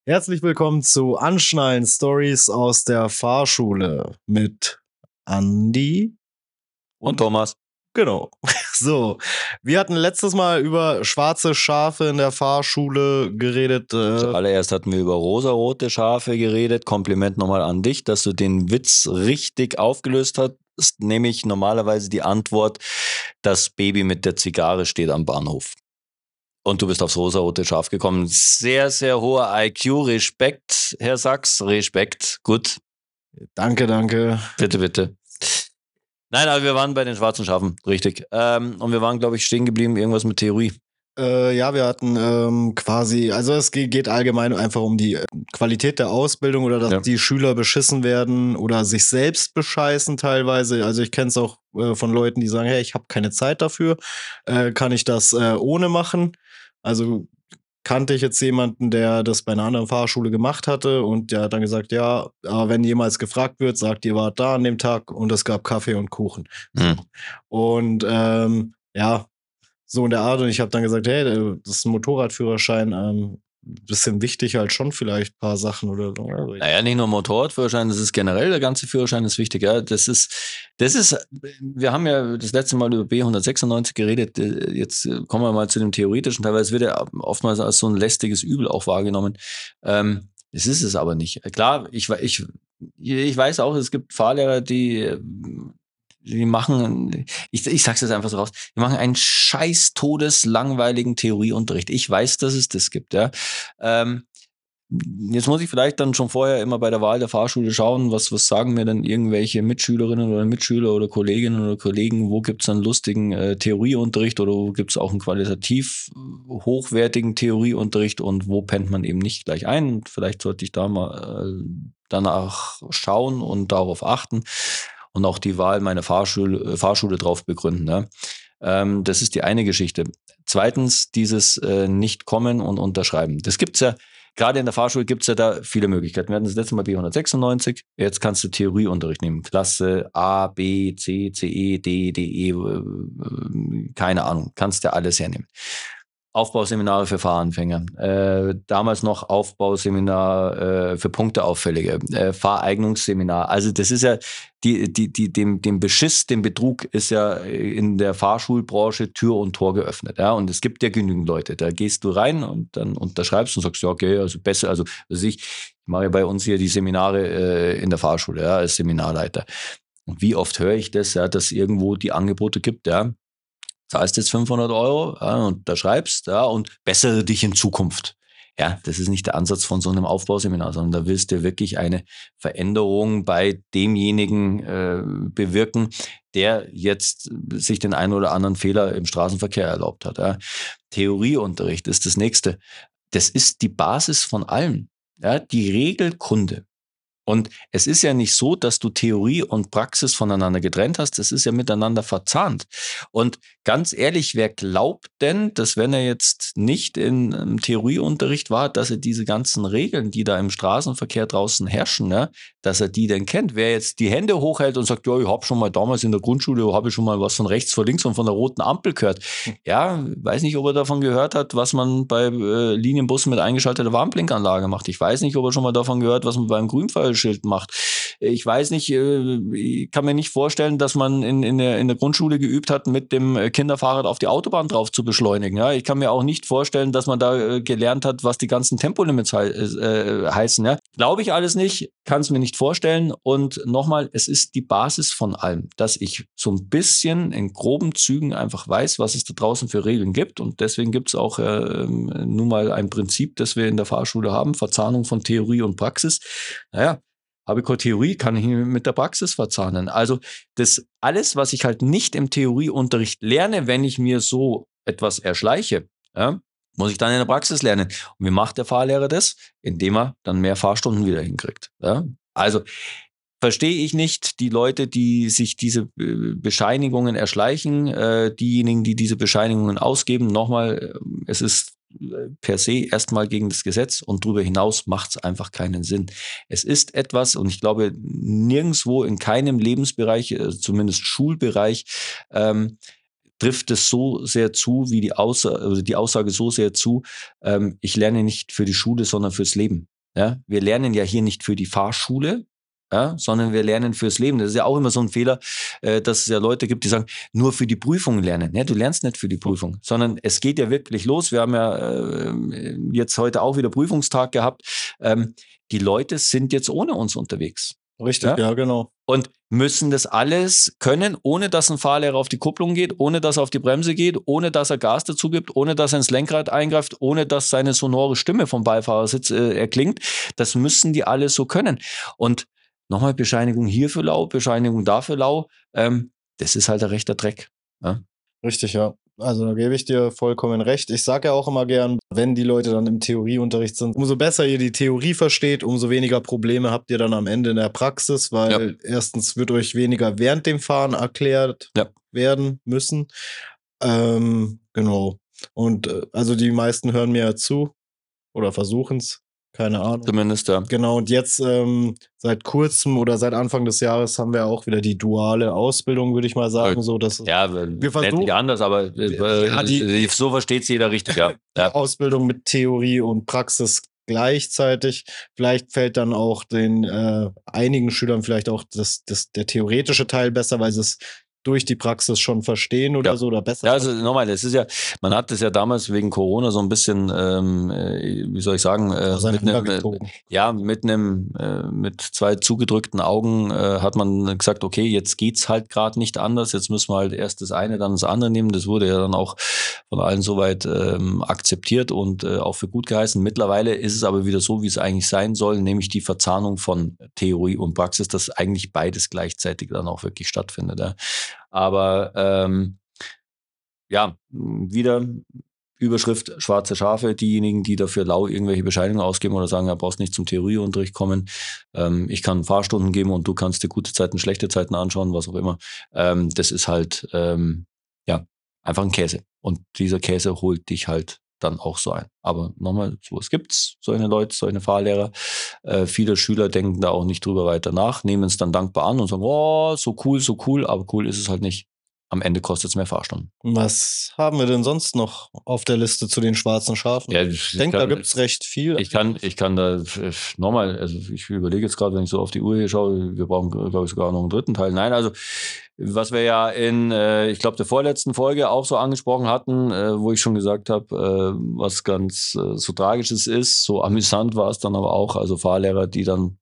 Herzlich willkommen zu Anschnallen Stories aus der Fahrschule mit Andi Und Thomas. Genau. So, wir hatten letztes Mal über schwarze Schafe in der Fahrschule geredet. Zuallererst hatten wir über rosarote Schafe geredet. Kompliment nochmal an dich, dass du den Witz richtig aufgelöst hast. Ist nämlich normalerweise die Antwort, das Baby mit der Zigarre steht am Bahnhof. Und du bist aufs rosarote Schaf gekommen. Sehr, sehr hoher IQ. Respekt, Herr Sachs. Respekt. Gut. Danke. Bitte, bitte. Nein, aber wir waren bei den schwarzen Schafen, richtig. Und wir waren, glaube ich, stehen geblieben, irgendwas mit Theorie. Ja, wir hatten quasi, also es geht allgemein einfach um die Qualität der Ausbildung oder dass die Schüler beschissen werden oder sich selbst bescheißen teilweise. Also ich kenne es auch von Leuten, die sagen, hey, ich habe keine Zeit dafür, kann ich das ohne machen? Also kannte ich jetzt jemanden, der das bei einer anderen Fahrschule gemacht hatte und der hat dann gesagt, ja, aber wenn jemals gefragt wird, sagt, ihr wart da an dem Tag und es gab Kaffee und Kuchen. So. Und ja, so in der Art. Und ich habe dann gesagt, hey, das ist ein Motorradführerschein, bisschen wichtig halt schon vielleicht ein paar Sachen oder so. Also naja, nicht nur Motorradführerschein, das ist generell, der ganze Führerschein ist wichtig. Ja. Das ist, wir haben ja das letzte Mal über B196 geredet, jetzt kommen wir mal zu dem theoretischen Teil, weil es wird ja oftmals als so ein lästiges Übel auch wahrgenommen. Es ist es aber nicht. Klar, ich weiß auch, es gibt Fahrlehrer, die machen, ich sag's jetzt einfach so raus, die machen einen scheiß todeslangweiligen Theorieunterricht. Ich weiß, dass es das gibt, ja. Jetzt muss ich vielleicht dann schon vorher immer bei der Wahl der Fahrschule schauen, was sagen mir dann irgendwelche Mitschülerinnen oder Mitschüler oder Kolleginnen oder Kollegen, wo gibt's dann lustigen Theorieunterricht oder wo gibt's auch einen qualitativ hochwertigen Theorieunterricht und wo pennt man eben nicht gleich ein. Und vielleicht sollte ich da mal danach schauen und darauf achten und auch die Wahl meiner Fahrschule drauf begründen. Ne? Das ist die eine Geschichte. Zweitens, dieses Nicht-Kommen und Unterschreiben. Das gibt's ja. Gerade in der Fahrschule gibt's ja da viele Möglichkeiten. Wir hatten das letzte Mal B196. Jetzt kannst du Theorieunterricht nehmen. Klasse A, B, C, CE, D, DE, keine Ahnung. Kannst du alles hernehmen. Aufbauseminare für Fahranfänger. Damals noch Aufbauseminar für Punkteauffällige. Fahreignungsseminar. Also das ist ja dem Beschiss, dem Betrug ist ja in der Fahrschulbranche Tür und Tor geöffnet. Ja? Und es gibt ja genügend Leute. Da gehst du rein und dann unterschreibst und sagst, ja, okay, also besser, also ich mache ja bei uns hier die Seminare in der Fahrschule, ja, als Seminarleiter. Und wie oft höre ich das, ja, dass irgendwo die Angebote gibt, ja, zahlst jetzt 500 € ja, und da schreibst, ja, und bessere dich in Zukunft. Ja, das ist nicht der Ansatz von so einem Aufbauseminar, sondern da willst du wirklich eine Veränderung bei demjenigen bewirken, der jetzt sich den einen oder anderen Fehler im Straßenverkehr erlaubt hat. Ja. Theorieunterricht ist das nächste. Das ist die Basis von allem. Ja, die Regelkunde. Und es ist ja nicht so, dass du Theorie und Praxis voneinander getrennt hast. Es ist ja miteinander verzahnt. Und ganz ehrlich, wer glaubt denn, dass wenn er jetzt nicht in Theorieunterricht war, dass er diese ganzen Regeln, die da im Straßenverkehr draußen herrschen, ne, dass er die denn kennt? Wer jetzt die Hände hochhält und sagt, ja, ich habe schon mal damals in der Grundschule, habe ich schon mal was von rechts vor links und von der roten Ampel gehört. Ja, weiß nicht, ob er davon gehört hat, was man bei Linienbussen mit eingeschalteter Warnblinkanlage macht. Ich weiß nicht, ob er schon mal davon gehört, was man beim Grünpfeilschild macht. Ich weiß nicht, ich kann mir nicht vorstellen, dass man in der Grundschule geübt hat, mit dem Kinderfahrrad auf die Autobahn drauf zu beschleunigen. Ja, ich kann mir auch nicht vorstellen, dass man da gelernt hat, was die ganzen Tempolimits heißen. Ja, glaube ich alles nicht, kann es mir nicht vorstellen. Und nochmal, es ist die Basis von allem, dass ich so ein bisschen in groben Zügen einfach weiß, was es da draußen für Regeln gibt. Und deswegen gibt es auch nun mal ein Prinzip, das wir in der Fahrschule haben, Verzahnung von Theorie und Praxis. Naja, habe ich keine Theorie, kann ich mit der Praxis verzahnen. Also das alles, was ich halt nicht im Theorieunterricht lerne, wenn ich mir so etwas erschleiche, ja, muss ich dann in der Praxis lernen. Und wie macht der Fahrlehrer das? Indem er dann mehr Fahrstunden wieder hinkriegt. Ja? Also verstehe ich nicht die Leute, die sich diese Bescheinigungen erschleichen, diejenigen, die diese Bescheinigungen ausgeben. Nochmal, es ist per se erstmal gegen das Gesetz und darüber hinaus macht es einfach keinen Sinn. Es ist etwas, und ich glaube, nirgendwo in keinem Lebensbereich, zumindest Schulbereich, trifft es so sehr zu, wie die Aussage so sehr zu, ich lerne nicht für die Schule, sondern fürs Leben. Ja? Wir lernen ja hier nicht für die Fahrschule, ja, sondern wir lernen fürs Leben. Das ist ja auch immer so ein Fehler, dass es ja Leute gibt, die sagen, nur für die Prüfung lernen. Ja, du lernst nicht für die Prüfung, sondern es geht ja wirklich los. Wir haben ja jetzt heute auch wieder Prüfungstag gehabt. Die Leute sind jetzt ohne uns unterwegs. Richtig, ja, genau. Und müssen das alles können, ohne dass ein Fahrlehrer auf die Kupplung geht, ohne dass er auf die Bremse geht, ohne dass er Gas dazu gibt, ohne dass er ins Lenkrad eingreift, ohne dass seine sonore Stimme vom Beifahrersitz erklingt. Das müssen die alles so können. Und nochmal Bescheinigung hierfür lau, Bescheinigung dafür lau. Das ist halt ein rechter Dreck. Ja? Richtig, ja. Also da gebe ich dir vollkommen recht. Ich sage ja auch immer gern, wenn die Leute dann im Theorieunterricht sind, umso besser ihr die Theorie versteht, umso weniger Probleme habt ihr dann am Ende in der Praxis, weil erstens wird euch weniger während dem Fahren erklärt werden müssen. Genau. Und also die meisten hören mir ja zu oder versuchen es. Keine Ahnung. Zumindest, ja. Genau, und jetzt seit kurzem oder seit Anfang des Jahres haben wir auch wieder die duale Ausbildung, würde ich mal sagen. So, dass wir versuchen nicht anders, aber so versteht es jeder richtig, ja. Ausbildung mit Theorie und Praxis gleichzeitig. Vielleicht fällt dann auch den einigen Schülern vielleicht auch der theoretische Teil besser, weil sie es durch die Praxis schon verstehen oder so oder besser. Ja, also nochmal, das ist ja, man hat das ja damals wegen Corona so ein bisschen, wie soll ich sagen, mit zwei zugedrückten Augen hat man gesagt, okay, jetzt geht's halt gerade nicht anders, jetzt müssen wir halt erst das eine, dann das andere nehmen. Das wurde ja dann auch von allen soweit akzeptiert und auch für gut geheißen. Mittlerweile ist es aber wieder so, wie es eigentlich sein soll, nämlich die Verzahnung von Theorie und Praxis, dass eigentlich beides gleichzeitig dann auch wirklich stattfindet. Ja. Aber wieder Überschrift schwarze Schafe, diejenigen, die dafür lau irgendwelche Bescheinigungen ausgeben oder sagen, ja, brauchst nicht zum Theorieunterricht kommen. Ich kann Fahrstunden geben und du kannst dir gute Zeiten, schlechte Zeiten anschauen, was auch immer. Das ist halt einfach ein Käse. Und dieser Käse holt dich halt dann auch so ein. Aber nochmal, sowas gibt's, solche Leute, solche Fahrlehrer. Viele Schüler denken da auch nicht drüber weiter nach, nehmen es dann dankbar an und sagen, oh, so cool, aber cool ist es halt nicht. Am Ende kostet es mehr Fahrstunden. Was haben wir denn sonst noch auf der Liste zu den schwarzen Schafen? Ja, ich denke, da gibt's recht viel. Ich kann da nochmal, also ich überlege jetzt gerade, wenn ich so auf die Uhr hier schaue, wir brauchen, glaube ich, sogar noch einen dritten Teil. Nein, also was wir ja in, ich glaube, der vorletzten Folge auch so angesprochen hatten, wo ich schon gesagt habe, was ganz so Tragisches ist, so amüsant war es dann aber auch, also Fahrlehrer, die dann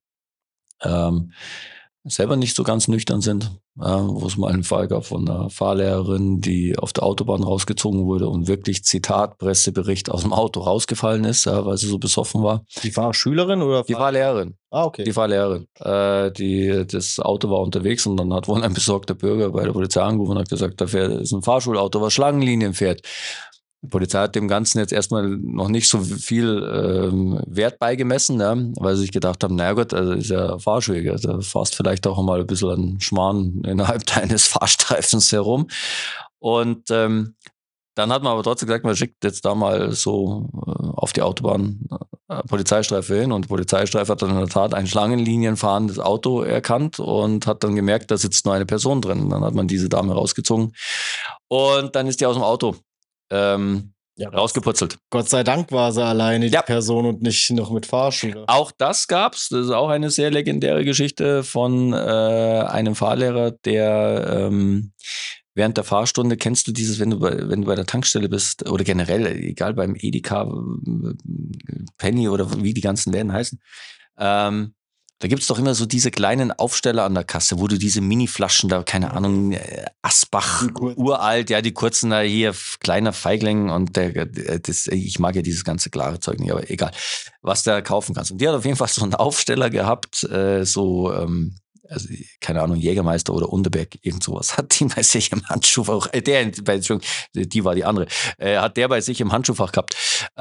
selber nicht so ganz nüchtern sind, wo es mal einen Fall gab von einer Fahrlehrerin, die auf der Autobahn rausgezogen wurde und wirklich, Zitat, Pressebericht, aus dem Auto rausgefallen ist, weil sie so besoffen war. Die Fahrschülerin oder? Die Fahrlehrerin. Ah, okay. Die Fahrlehrerin. Das Auto war unterwegs und dann hat wohl ein besorgter Bürger bei der Polizei angerufen und hat gesagt, da ist ein Fahrschulauto, was Schlangenlinien fährt. Die Polizei hat dem Ganzen jetzt erstmal noch nicht so viel Wert beigemessen, ja, weil sie sich gedacht haben, naja gut, also ist ja Fahrschule, da fährst vielleicht auch mal ein bisschen an Schmarrn innerhalb deines Fahrstreifens herum. Und dann hat man aber trotzdem gesagt, man schickt jetzt da mal so auf die Autobahn Polizeistreife hin und die Polizeistreife hat dann in der Tat ein schlangenlinienfahrendes Auto erkannt und hat dann gemerkt, da sitzt nur eine Person drin. Und dann hat man diese Dame rausgezogen und dann ist die aus dem Auto rausgeputzelt. Gott sei Dank war sie alleine, die Person, und nicht noch mit Fahrschüler. Auch das gab's. Das ist auch eine sehr legendäre Geschichte von einem Fahrlehrer, der während der Fahrstunde, kennst du dieses, wenn du bei der Tankstelle bist oder generell, egal beim Edeka, Penny oder wie die ganzen Läden heißen, da gibt's doch immer so diese kleinen Aufsteller an der Kasse, wo du diese Mini-Flaschen da, keine Ahnung, Asbach, uralt, ja, die kurzen da hier, kleiner Feigling und ich mag ja dieses ganze klare Zeug nicht, aber egal, was du da kaufen kannst. Und die hat auf jeden Fall so einen Aufsteller gehabt, also keine Ahnung, Jägermeister oder Unterberg, irgend sowas, hat die bei sich im Handschuhfach, die war die andere, hat der bei sich im Handschuhfach gehabt.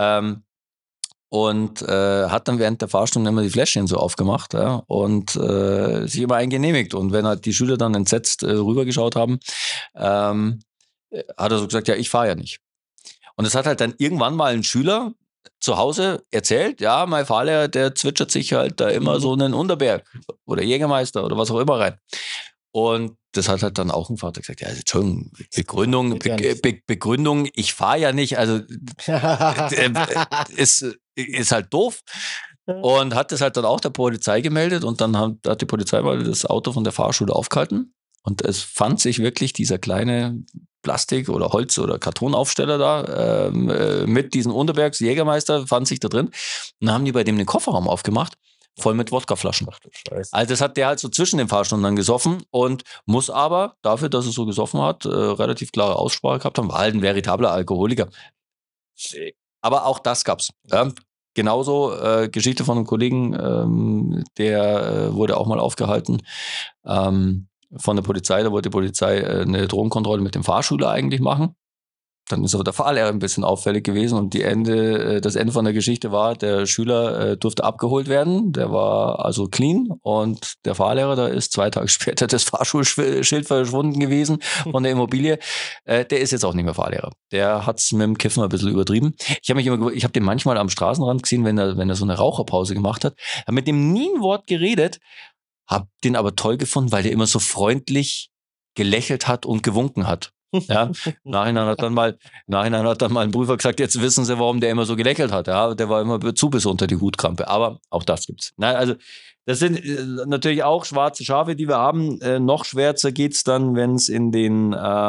Und hat dann während der Fahrstunde immer die Fläschchen so aufgemacht, ja, und sich immer einen genehmigt. Und wenn halt die Schüler dann entsetzt rübergeschaut haben, hat er so gesagt, ja, ich fahre ja nicht. Und es hat halt dann irgendwann mal ein Schüler zu Hause erzählt, ja, mein Fahrlehrer, der zwitschert sich halt da immer so einen Unterberg oder Jägermeister oder was auch immer rein. Und das hat halt dann auch ein Vater gesagt, ja, Entschuldigung, Begründung, ich fahre ja nicht, also ist halt doof. Und hat das halt dann auch der Polizei gemeldet und dann hat die Polizei mal das Auto von der Fahrschule aufgehalten und es fand sich wirklich dieser kleine Plastik- oder Holz- oder Kartonaufsteller da mit diesen Unterbergs Jägermeister fand sich da drin. Und dann haben die bei dem den Kofferraum aufgemacht, voll mit Wodkaflaschen. Ach du Scheiße. Also das hat der halt so zwischen den Fahrstunden dann gesoffen und muss aber dafür, dass er so gesoffen hat, relativ klare Aussprache gehabt haben, war halt ein veritabler Alkoholiker. Aber auch das gab's. Ja. Genauso Geschichte von einem Kollegen, der wurde auch mal aufgehalten von der Polizei. Da wollte die Polizei eine Drogenkontrolle mit dem Fahrschüler eigentlich machen. Dann ist aber der Fahrlehrer ein bisschen auffällig gewesen und das Ende von der Geschichte war, der Schüler durfte abgeholt werden, der war also clean und der Fahrlehrer, da ist 2 Tage später das Fahrschulschild verschwunden gewesen von der Immobilie, der ist jetzt auch nicht mehr Fahrlehrer. Der hat's mit dem Kiffen ein bisschen übertrieben. Ich habe den manchmal am Straßenrand gesehen, wenn er so eine Raucherpause gemacht hat, habe mit dem nie ein Wort geredet, hab den aber toll gefunden, weil der immer so freundlich gelächelt hat und gewunken hat. Ja, Nachhinein hat dann mal ein Prüfer gesagt, jetzt wissen Sie, warum der immer so gelächelt hat. Ja, der war immer zu bis unter die Hutkrampe. Aber auch das gibt's. Nein, also das sind natürlich auch schwarze Schafe, die wir haben. Noch schwärzer geht's dann, wenn es in den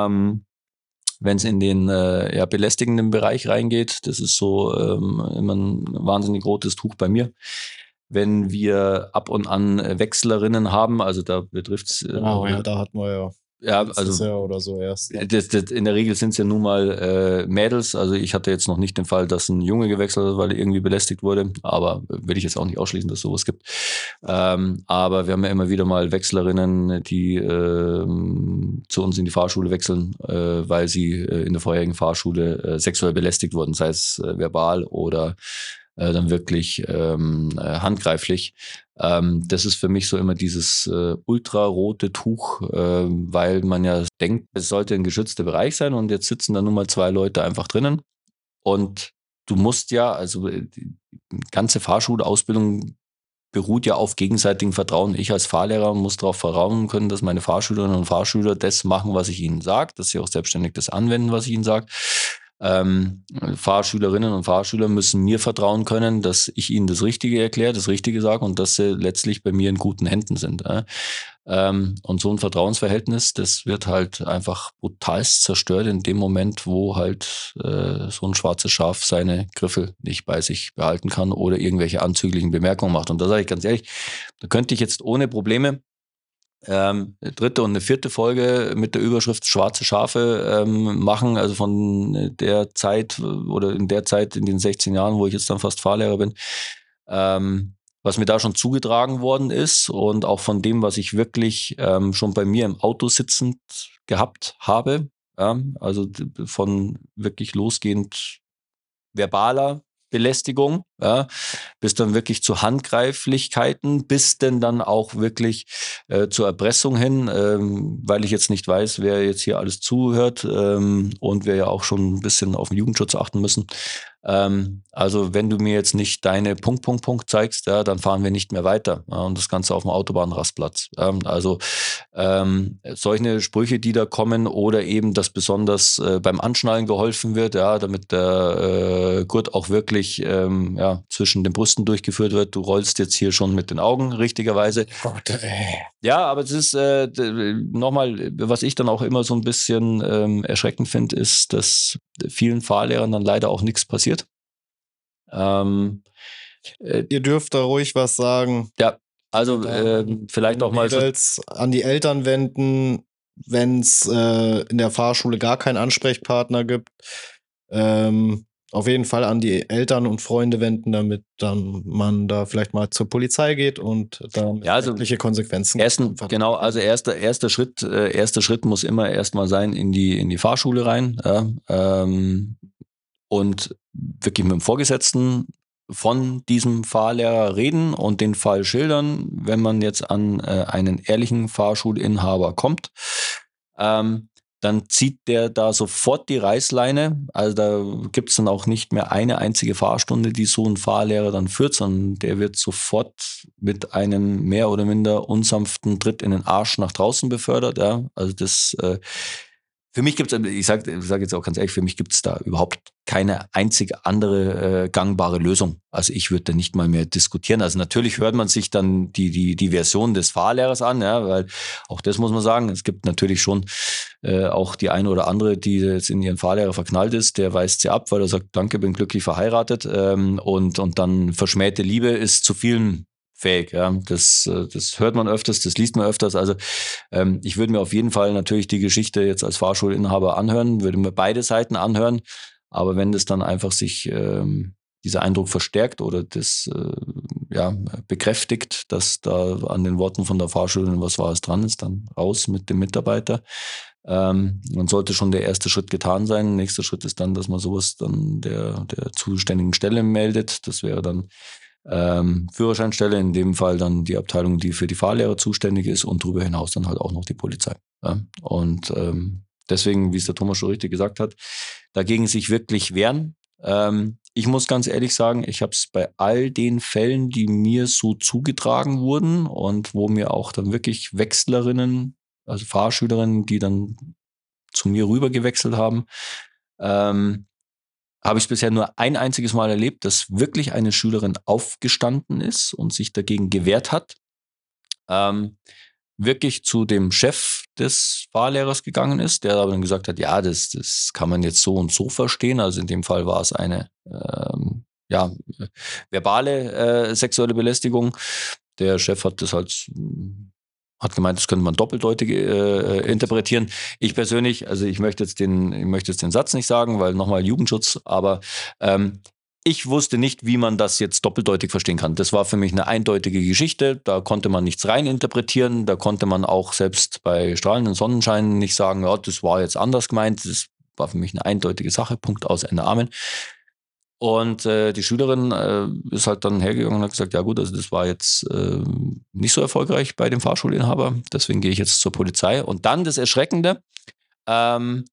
belästigenden Bereich reingeht. Das ist so immer ein wahnsinnig rotes Tuch bei mir. Wenn wir ab und an Wechslerinnen haben, also da betrifft's. Da hatten wir ja. Ja, also Jahr oder so erst. in der Regel sind es ja nun mal Mädels. Also ich hatte jetzt noch nicht den Fall, dass ein Junge gewechselt hat, weil er irgendwie belästigt wurde. Aber will ich jetzt auch nicht ausschließen, dass es sowas gibt. Aber wir haben ja immer wieder mal Wechslerinnen, die zu uns in die Fahrschule wechseln, weil sie in der vorherigen Fahrschule sexuell belästigt wurden, sei es verbal oder dann wirklich handgreiflich. Das ist für mich so immer dieses ultrarote Tuch, weil man ja denkt, es sollte ein geschützter Bereich sein und jetzt sitzen da nun mal 2 Leute einfach drinnen und du musst ja, also die ganze Fahrschulausbildung beruht ja auf gegenseitigem Vertrauen. Ich als Fahrlehrer muss darauf vertrauen können, dass meine Fahrschülerinnen und Fahrschüler das machen, was ich ihnen sage, dass sie auch selbstständig das anwenden, was ich ihnen sage. Fahrschülerinnen und Fahrschüler müssen mir vertrauen können, dass ich ihnen das Richtige erkläre, das Richtige sage und dass sie letztlich bei mir in guten Händen sind. Und so ein Vertrauensverhältnis, das wird halt einfach brutalst zerstört in dem Moment, wo halt so ein schwarzes Schaf seine Griffel nicht bei sich behalten kann oder irgendwelche anzüglichen Bemerkungen macht. Und da sage ich ganz ehrlich, da könnte ich jetzt ohne Probleme 3. und eine 4. Folge mit der Überschrift Schwarze Schafe machen, also von der Zeit oder in der Zeit in den 16 Jahren, wo ich jetzt dann fast Fahrlehrer bin, was mir da schon zugetragen worden ist und auch von dem, was ich wirklich schon bei mir im Auto sitzend gehabt habe, also von wirklich losgehend verbaler Belästigung, bis dann wirklich zu Handgreiflichkeiten, bis denn dann auch wirklich zur Erpressung hin, weil ich jetzt nicht weiß, wer jetzt hier alles zuhört und wir ja auch schon ein bisschen auf den Jugendschutz achten müssen. Also wenn du mir jetzt nicht deine Punkt zeigst, dann fahren wir nicht mehr weiter und das Ganze auf dem Autobahnrastplatz. Also solche Sprüche, die da kommen oder eben, dass besonders beim Anschnallen geholfen wird, damit der Gurt auch wirklich zwischen den Brüsten durchgeführt wird. Du rollst jetzt hier schon mit den Augen, richtigerweise. Gott, ey. Ja, aber es ist nochmal, was ich dann auch immer so ein bisschen erschreckend finde, ist, dass vielen Fahrlehrern dann leider auch nichts passiert. Ihr dürft da ruhig was sagen. Ja, also vielleicht auch mal an die Eltern wenden, wenn es in der Fahrschule gar keinen Ansprechpartner gibt. Auf jeden Fall an die Eltern und Freunde wenden, damit dann man da vielleicht mal zur Polizei geht und da mögliche Konsequenzen. Erster Schritt muss immer erstmal sein in die Fahrschule rein und wirklich mit dem Vorgesetzten von diesem Fahrlehrer reden und den Fall schildern, wenn man jetzt an einen ehrlichen Fahrschulinhaber kommt. Dann zieht der da sofort die Reißleine. Also da gibt es dann auch nicht mehr eine einzige Fahrstunde, die so ein Fahrlehrer dann führt, sondern der wird sofort mit einem mehr oder minder unsanften Tritt in den Arsch nach draußen befördert. Ja. Also das Für mich gibt es, ich sag jetzt auch ganz ehrlich, für mich gibt es da überhaupt keine einzige andere gangbare Lösung. Also ich würde da nicht mal mehr diskutieren. Also natürlich hört man sich dann die Version des Fahrlehrers an, ja, weil auch das muss man sagen, es gibt natürlich schon auch die eine oder andere, die jetzt in ihren Fahrlehrer verknallt ist, der weist sie ab, weil er sagt, danke, bin glücklich verheiratet und dann verschmähte Liebe ist zu vielen fähig, ja. Das hört man öfters, das liest man öfters. Also ich würde mir auf jeden Fall natürlich die Geschichte jetzt als Fahrschulinhaber anhören, würde mir beide Seiten anhören. Aber wenn das dann einfach sich dieser Eindruck verstärkt oder das bekräftigt, dass da an den Worten von der Fahrschule was Wahres dran ist, dann raus mit dem Mitarbeiter. Dann sollte schon der erste Schritt getan sein. Nächster Schritt ist dann, dass man sowas dann der zuständigen Stelle meldet. Das wäre dann Führerscheinstelle, in dem Fall dann die Abteilung, die für die Fahrlehrer zuständig ist und darüber hinaus dann halt auch noch die Polizei. Ja? Und deswegen, wie es der Thomas schon richtig gesagt hat, dagegen sich wirklich wehren. Ich muss ganz ehrlich sagen, ich habe es bei all den Fällen, die mir so zugetragen wurden und wo mir auch dann wirklich Wechslerinnen, also Fahrschülerinnen, die dann zu mir rüber gewechselt haben, habe ich bisher nur ein einziges Mal erlebt, dass wirklich eine Schülerin aufgestanden ist und sich dagegen gewehrt hat, wirklich zu dem Chef des Fahrlehrers gegangen ist, der aber dann gesagt hat, ja, das kann man jetzt so und so verstehen. Also in dem Fall war es eine verbale sexuelle Belästigung. Der Chef hat das halt hat gemeint, das könnte man doppeldeutig interpretieren. Ich persönlich, also ich möchte jetzt den Satz nicht sagen, weil nochmal Jugendschutz, aber ich wusste nicht, wie man das jetzt doppeldeutig verstehen kann. Das war für mich eine eindeutige Geschichte, da konnte man nichts rein interpretieren, da konnte man auch selbst bei strahlenden Sonnenschein nicht sagen, ja, das war jetzt anders gemeint, das war für mich eine eindeutige Sache, Punkt, aus, Ende, Amen. Und die Schülerin ist halt dann hergegangen und hat gesagt, ja gut, also das war jetzt nicht so erfolgreich bei dem Fahrschulinhaber, deswegen gehe ich jetzt zur Polizei. Und dann das Erschreckende, dann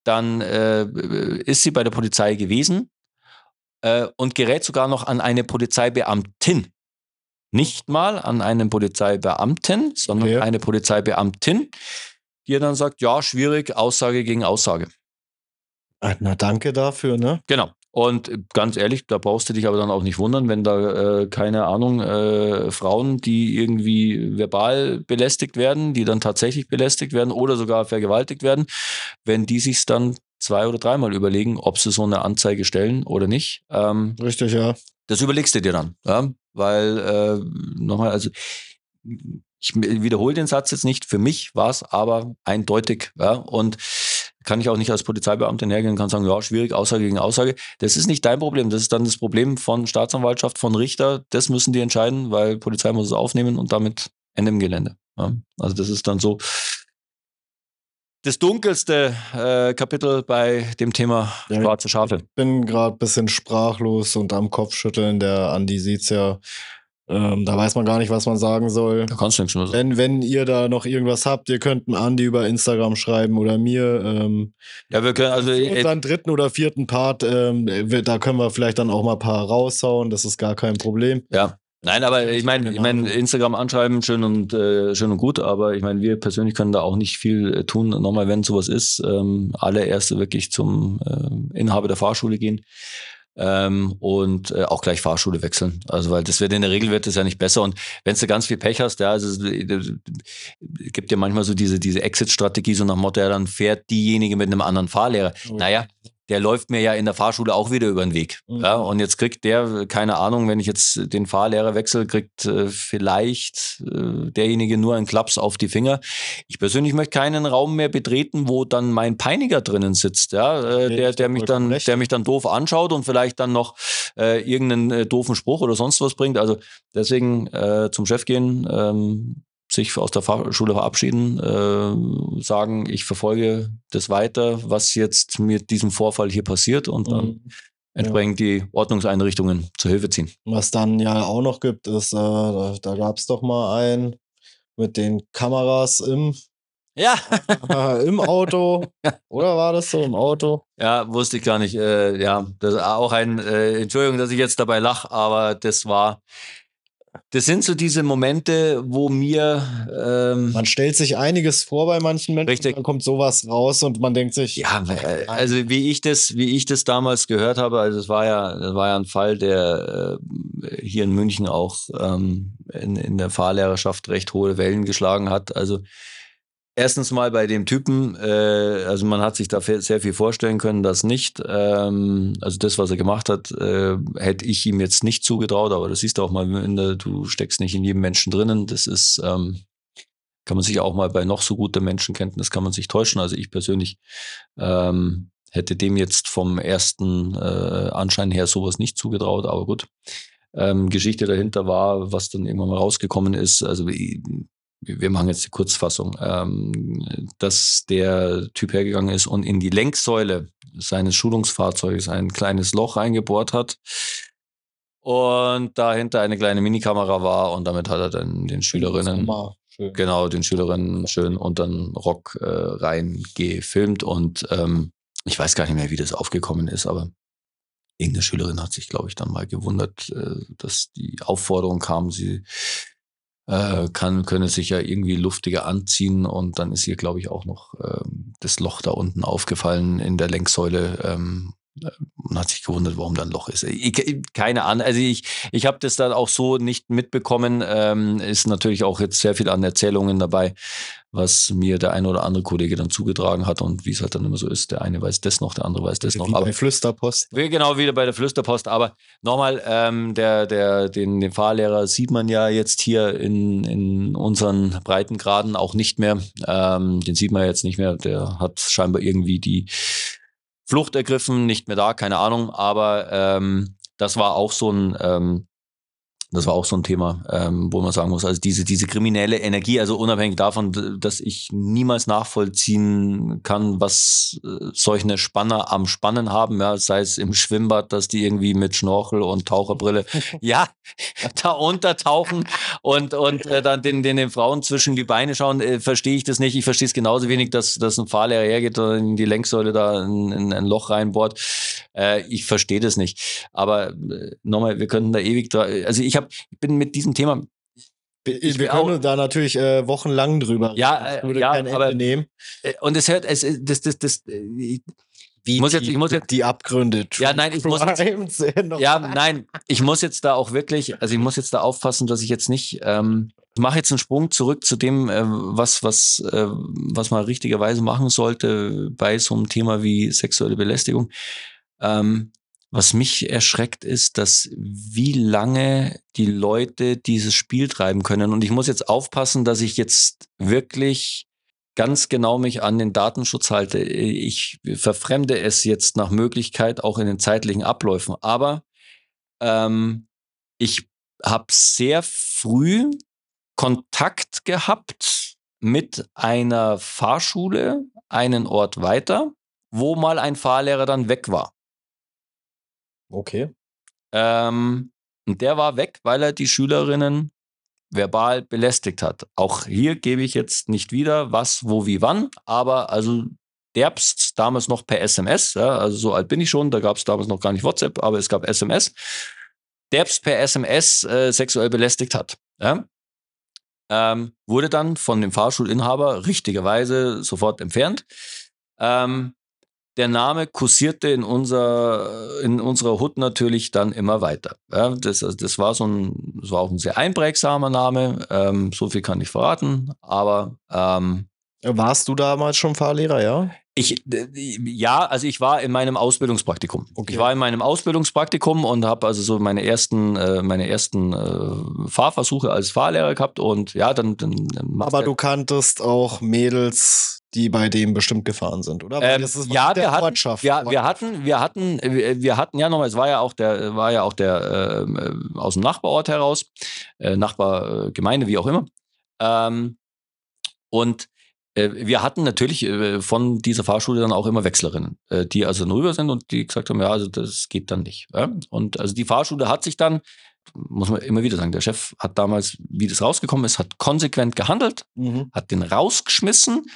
ist sie bei der Polizei gewesen und gerät sogar noch an eine Polizeibeamtin. Nicht mal an einen Polizeibeamten, sondern eine Polizeibeamtin, die ihr dann sagt, ja, schwierig, Aussage gegen Aussage. Na, danke dafür, ne? Genau. Und ganz ehrlich, da brauchst du dich aber dann auch nicht wundern, wenn da, keine Ahnung, Frauen, die irgendwie verbal belästigt werden, die dann tatsächlich belästigt werden oder sogar vergewaltigt werden, wenn die sich dann 2- oder 3-mal überlegen, ob sie so eine Anzeige stellen oder nicht. Richtig, ja. Das überlegst du dir dann, ja? Weil, nochmal, also ich wiederhole den Satz jetzt nicht, für mich war es aber eindeutig, ja, und kann ich auch nicht als Polizeibeamtin hergehen und kann sagen, ja, schwierig, Aussage gegen Aussage. Das ist nicht dein Problem, das ist dann das Problem von Staatsanwaltschaft, von Richter, das müssen die entscheiden, weil Polizei muss es aufnehmen und damit Ende im Gelände. Ja? Also das ist dann so das dunkelste Kapitel bei dem Thema schwarze Schafe. Ich bin gerade ein bisschen sprachlos und am Kopfschütteln, der Andi sieht's ja. Da weiß man gar nicht, was man sagen soll. Da kannst du nichts mehr sagen. Wenn ihr da noch irgendwas habt, ihr könnt einen Andi über Instagram schreiben oder mir. Ja, wir können also unseren 3. oder 4. Part, da können wir vielleicht dann auch mal ein paar raushauen. Das ist gar kein Problem. Ja. Nein, aber ich meine, Instagram anschreiben, schön und gut, aber ich meine, wir persönlich können da auch nicht viel tun. Nochmal, wenn sowas ist, allererst wirklich zum Inhaber der Fahrschule gehen. Und auch gleich Fahrschule wechseln. Also, weil das wird in der Regel wird das ja nicht besser. Und wenn du ganz viel Pech hast, ja, also es gibt ja manchmal so diese Exit-Strategie, so nach Motto, ja, dann fährt diejenige mit einem anderen Fahrlehrer. Okay. Naja, der läuft mir ja in der Fahrschule auch wieder über den Weg. Mhm. Ja, und jetzt kriegt der, keine Ahnung, wenn ich jetzt den Fahrlehrer wechsle, kriegt vielleicht derjenige nur einen Klaps auf die Finger. Ich persönlich möchte keinen Raum mehr betreten, wo dann mein Peiniger drinnen sitzt, ja, der mich dann doof anschaut und vielleicht dann noch irgendeinen doofen Spruch oder sonst was bringt. Also deswegen zum Chef gehen, sich aus der Fahrschule verabschieden, sagen, ich verfolge das weiter, was jetzt mit diesem Vorfall hier passiert und dann entsprechend die Ordnungseinrichtungen zur Hilfe ziehen. Was dann ja auch noch gibt, ist, da gab es doch mal einen mit den Kameras im Auto. Oder war das so im Auto? Ja, wusste ich gar nicht. Ja, das ist auch Entschuldigung, dass ich jetzt dabei lache, aber das war Das sind so diese Momente, wo mir man stellt sich einiges vor bei manchen Menschen, richtig. Dann kommt sowas raus und man denkt sich, ja, also wie ich das damals gehört habe, also das war ja ein Fall, der hier in München auch in der Fahrlehrerschaft recht hohe Wellen geschlagen hat. Also erstens mal bei dem Typen, also man hat sich da sehr viel vorstellen können, das nicht. Also das, was er gemacht hat, hätte ich ihm jetzt nicht zugetraut, aber das siehst du auch mal, du steckst nicht in jedem Menschen drinnen. Das ist, kann man sich auch mal bei noch so guter Menschenkenntnis, kann man sich täuschen. Also ich persönlich hätte dem jetzt vom ersten Anschein her sowas nicht zugetraut, aber gut. Geschichte dahinter war, was dann irgendwann mal rausgekommen ist, also wir machen jetzt die Kurzfassung, dass der Typ hergegangen ist und in die Lenksäule seines Schulungsfahrzeuges ein kleines Loch eingebohrt hat und dahinter eine kleine Minikamera war und damit hat er dann den Schülerinnen schön unter den Rock rein gefilmt und ich weiß gar nicht mehr, wie das aufgekommen ist, aber irgendeine Schülerin hat sich, glaube ich, dann mal gewundert, dass die Aufforderung kam, sie könne sich ja irgendwie luftiger anziehen und dann ist ihr, glaube ich, auch noch das Loch da unten aufgefallen in der Lenksäule und hat sich gewundert, warum da ein Loch ist. Keine Ahnung, also ich habe das dann auch so nicht mitbekommen, ist natürlich auch jetzt sehr viel an Erzählungen dabei, was mir der eine oder andere Kollege dann zugetragen hat und wie es halt dann immer so ist, der eine weiß das noch, der andere weiß das noch. Wie bei Flüsterpost. Genau, wieder bei der Flüsterpost, aber nochmal, den Fahrlehrer sieht man ja jetzt hier in unseren Breitengraden auch nicht mehr, den sieht man jetzt nicht mehr, der hat scheinbar irgendwie die Flucht ergriffen, nicht mehr da, keine Ahnung, aber das war auch so ein Thema, wo man sagen muss, also diese kriminelle Energie, also unabhängig davon, dass ich niemals nachvollziehen kann, was solche Spanner am Spannen haben, ja, sei es im Schwimmbad, dass die irgendwie mit Schnorchel und Taucherbrille, ja, da untertauchen und dann den Frauen zwischen die Beine schauen, verstehe ich das nicht. Ich verstehe es genauso wenig, dass ein Fahrlehrer hergeht und in die Lenksäule da in ein Loch reinbohrt. Ich verstehe das nicht. Aber nochmal, wir könnten da ewig, also ich bin mit diesem Thema. Wir können da natürlich wochenlang drüber reden. Ja, würde kein Ende nehmen. Und es hört, ich muss jetzt die Abgründe. Ja, nein, ich muss jetzt da auch wirklich, also ich muss jetzt da aufpassen, dass ich jetzt nicht, ich mache jetzt einen Sprung zurück zu dem, was man richtigerweise machen sollte bei so einem Thema wie sexuelle Belästigung. Was mich erschreckt ist, dass wie lange die Leute dieses Spiel treiben können. Und ich muss jetzt aufpassen, dass ich jetzt wirklich ganz genau mich an den Datenschutz halte. Ich verfremde es jetzt nach Möglichkeit auch in den zeitlichen Abläufen. Aber ich habe sehr früh Kontakt gehabt mit einer Fahrschule, einen Ort weiter, wo mal ein Fahrlehrer dann weg war. Okay. Und der war weg, weil er die Schülerinnen verbal belästigt hat. Auch hier gebe ich jetzt nicht wieder, was, wo, wie, wann, aber also derbst damals noch per SMS, ja, also so alt bin ich schon, da gab es damals noch gar nicht WhatsApp, aber es gab SMS, derbst per SMS sexuell belästigt hat. Ja. Wurde dann von dem Fahrschulinhaber richtigerweise sofort entfernt. Der Name kursierte in unserer Hut natürlich dann immer weiter. Ja, das war auch ein sehr einprägsamer Name. So viel kann ich verraten. Aber warst du damals schon Fahrlehrer, ja? Also ich war in meinem Ausbildungspraktikum. Okay. Ich war in meinem Ausbildungspraktikum und habe also so meine ersten Fahrversuche als Fahrlehrer gehabt und ja, dann aber du kanntest auch Mädels, die bei dem bestimmt gefahren sind, oder? Wir hatten ja nochmal, es war ja auch der aus dem Nachbarort heraus, Nachbargemeinde, wie auch immer. Und wir hatten natürlich von dieser Fahrschule dann auch immer Wechslerinnen, die also dann rüber sind und die gesagt haben, ja, also das geht dann nicht. Ja? Und also die Fahrschule hat sich dann, muss man immer wieder sagen, der Chef hat damals, wie das rausgekommen ist, hat konsequent gehandelt, hat den rausgeschmissen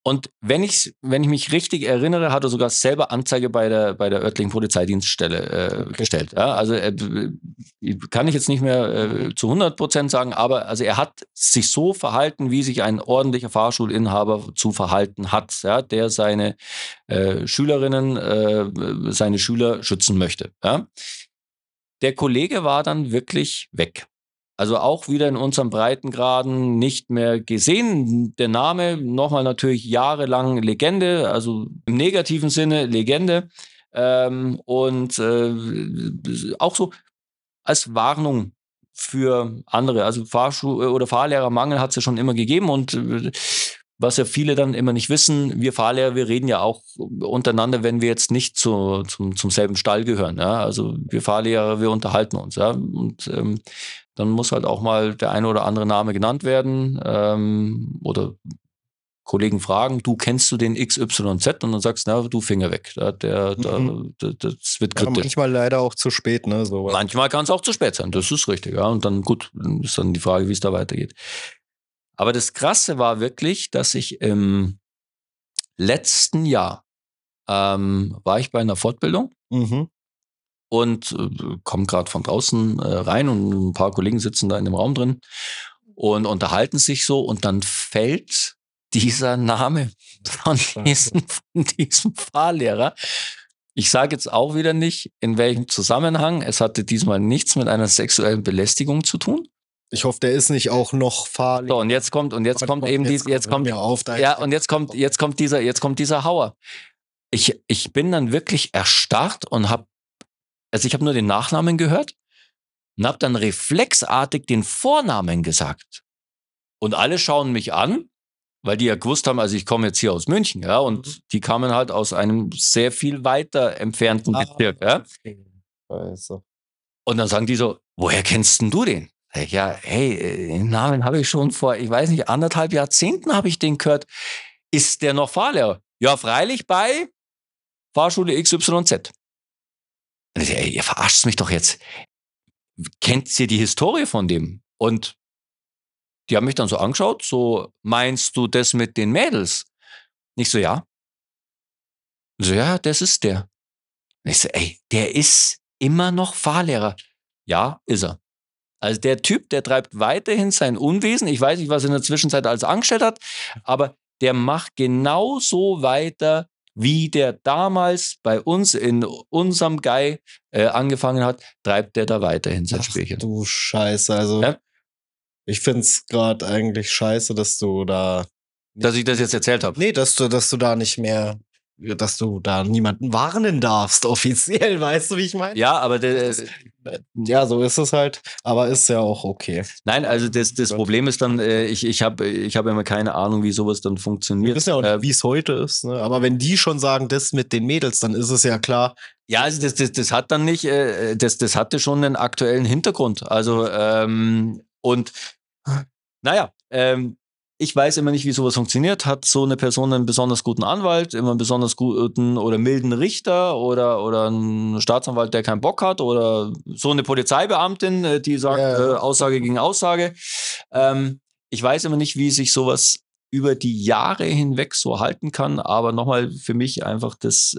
Und wenn ich mich richtig erinnere, hat er sogar selber Anzeige bei der örtlichen Polizeidienststelle gestellt. Ja, also kann ich jetzt nicht mehr zu 100% sagen, aber also er hat sich so verhalten, wie sich ein ordentlicher Fahrschulinhaber zu verhalten hat, ja, der seine Schülerinnen, seine Schüler schützen möchte. Ja. Der Kollege war dann wirklich weg. Also auch wieder in unserem Breitengraden nicht mehr gesehen. Der Name nochmal natürlich jahrelang Legende, also im negativen Sinne Legende. Und auch so als Warnung für andere. Also oder Fahrlehrermangel hat es ja schon immer gegeben und was ja viele dann immer nicht wissen, wir Fahrlehrer, wir reden ja auch untereinander, wenn wir jetzt nicht zum selben Stall gehören. Ja? Also wir Fahrlehrer, wir unterhalten uns. Ja? Und dann muss halt auch mal der eine oder andere Name genannt werden oder Kollegen fragen, kennst du den XYZ? Und dann sagst du, na, du Finger weg. Das wird kritisch. Ja, manchmal leider auch zu spät, ne? Sowas. Manchmal kann es auch zu spät sein, das ist richtig. Ja. Und dann gut, ist dann die Frage, wie es da weitergeht. Aber das Krasse war wirklich, dass ich im letzten Jahr war ich bei einer Fortbildung und komme gerade von draußen rein und ein paar Kollegen sitzen da in dem Raum drin und unterhalten sich so und dann fällt dieser Name von diesem Fahrlehrer. Ich sage jetzt auch wieder nicht, in welchem Zusammenhang. Es hatte diesmal nichts mit einer sexuellen Belästigung zu tun. Ich hoffe, der ist nicht auch noch Fahrlehrer. So, und jetzt kommt dieser Hauer. Ich bin dann wirklich erstarrt und ich habe nur den Nachnamen gehört und habe dann reflexartig den Vornamen gesagt. Und alle schauen mich an, weil die ja gewusst haben, also ich komme jetzt hier aus München, ja, und die kamen halt aus einem sehr viel weiter entfernten Bezirk, ja. Und dann sagen die so, woher kennst denn du den? Ja, hey, den Namen habe ich schon vor, ich weiß nicht, 1,5 Jahrzehnten habe ich den gehört. Ist der noch Fahrlehrer? Ja, freilich bei Fahrschule XYZ. Und ich sage, ey, ihr verarscht mich doch jetzt. Kennt ihr die Historie von dem? Und die haben mich dann so angeschaut, so, meinst du das mit den Mädels? Ich so, ja. So, ja, das ist der. Und ich so, ey, der ist immer noch Fahrlehrer. Ja, ist er. Also der Typ, der treibt weiterhin sein Unwesen. Ich weiß nicht, was er in der Zwischenzeit alles angestellt hat, aber der macht genauso weiter, wie der damals bei uns in unserem Guy angefangen hat, treibt der da weiterhin sein Spielchen. Du Scheiße, also ich find's gerade eigentlich scheiße, dass du da... Dass ich das jetzt erzählt habe. Nee, dass du da nicht mehr... dass du da niemanden warnen darfst, offiziell, weißt du, wie ich meine? Ja, aber ja, so ist es halt, aber ist ja auch okay. Nein, also das Problem ist dann, ich hab immer keine Ahnung, wie sowas dann funktioniert. Wir wissen ja auch nicht, wie es heute ist, ne? Aber wenn die schon sagen, das mit den Mädels, dann ist es ja klar. Ja, also das hat dann nicht, das hatte schon einen aktuellen Hintergrund. Also, und naja, ich weiß immer nicht, wie sowas funktioniert. Hat so eine Person einen besonders guten Anwalt, immer einen besonders guten oder milden Richter oder einen Staatsanwalt, der keinen Bock hat oder so eine Polizeibeamtin, die sagt Aussage gegen Aussage. Ich weiß immer nicht, wie sich sowas über die Jahre hinweg so halten kann, aber nochmal für mich einfach das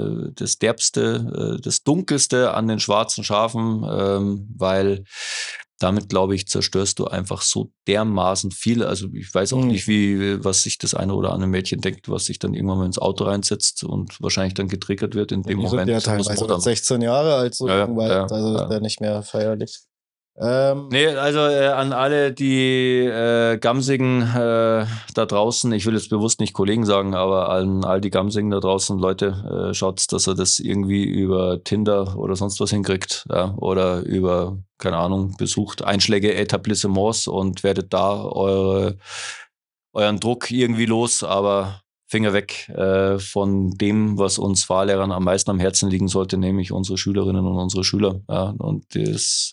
Derbste, das Dunkelste an den schwarzen Schafen, weil damit, glaube ich, zerstörst du einfach so dermaßen viel. Also ich weiß auch nicht, was sich das eine oder andere Mädchen denkt, was sich dann irgendwann mal ins Auto reinsetzt und wahrscheinlich dann getriggert wird in dem Moment. Ja, teilweise 16 Jahre alt, so irgendwann, also ist der nicht mehr feierlich. Nee, also an alle die Gamsigen da draußen, ich will jetzt bewusst nicht Kollegen sagen, aber an all die Gamsigen da draußen, Leute, schaut, dass ihr das irgendwie über Tinder oder sonst was hinkriegt, ja, oder über, keine Ahnung, besucht Einschläge Etablissements und werdet da euren Druck irgendwie los, aber Finger weg von dem, was uns Fahrlehrern am meisten am Herzen liegen sollte, nämlich unsere Schülerinnen und unsere Schüler, ja, und das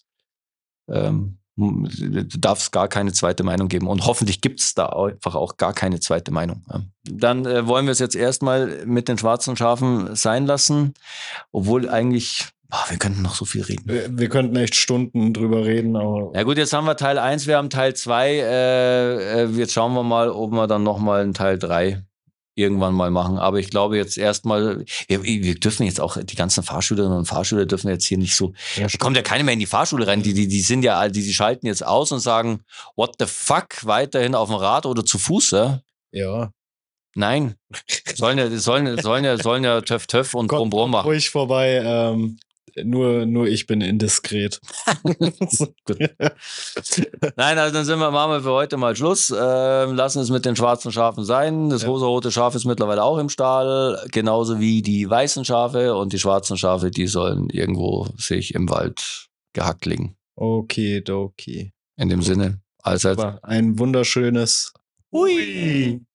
darf es gar keine zweite Meinung geben. Und hoffentlich gibt es da einfach auch gar keine zweite Meinung. Ja. Dann wollen wir es jetzt erstmal mit den schwarzen Schafen sein lassen, obwohl eigentlich, wir könnten noch so viel reden. Wir könnten echt Stunden drüber reden. Aber ja gut, jetzt haben wir Teil 1, wir haben Teil 2. Jetzt schauen wir mal, ob wir dann nochmal einen Teil 3 irgendwann mal machen. Aber ich glaube jetzt erstmal, wir dürfen jetzt auch, die ganzen Fahrschülerinnen und Fahrschüler dürfen jetzt hier nicht so, kommt ja keiner mehr in die Fahrschule rein, die sind ja, die schalten jetzt aus und sagen, what the fuck, weiterhin auf dem Rad oder zu Fuß, ja? Ja. Nein. Sollen ja Töff und Brumm machen. Ruhig vorbei, nur ich bin indiskret. Gut. Nein, also dann machen wir für heute mal Schluss. Lassen es mit den schwarzen Schafen sein. Das rosarote Schaf ist mittlerweile auch im Stall, genauso wie die weißen Schafe, und die schwarzen Schafe, die sollen irgendwo sich im Wald gehackt liegen. Okidoki. In dem Sinne, allseits ein wunderschönes Hui.